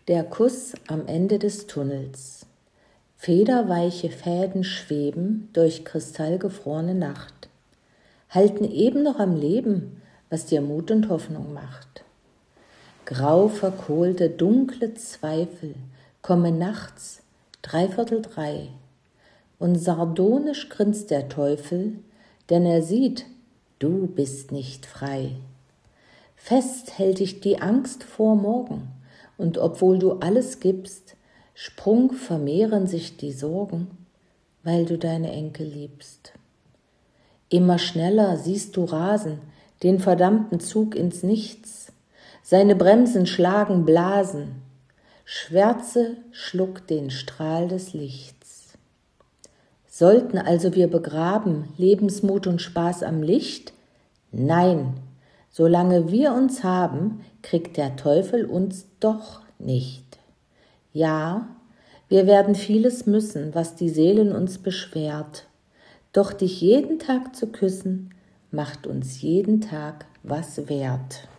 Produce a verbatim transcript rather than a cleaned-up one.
Der Kuss am Ende des Tunnels. Federweiche Fäden schweben durch kristallgefrorene Nacht, halten eben noch am Leben, was dir Mut und Hoffnung macht. Grau verkohlte, dunkle Zweifel kommen nachts, dreiviertel drei, und sardonisch grinst der Teufel, denn er sieht, du bist nicht frei. Fest hält dich die Angst vor morgen, und obwohl du alles gibst, Sprung vermehren sich die Sorgen, weil du deine Enkel liebst. Immer schneller siehst du rasen, den verdammten Zug ins Nichts. Seine Bremsen schlagen Blasen, Schwärze schluckt den Strahl des Lichts. Sollten also wir begraben Lebensmut und Spaß am Licht? Nein, solange wir uns haben, kriegt der Teufel uns doch nicht. Ja, wir werden vieles müssen, was die Seelen uns beschwert. Doch dich jeden Tag zu küssen, macht uns jeden Tag was wert.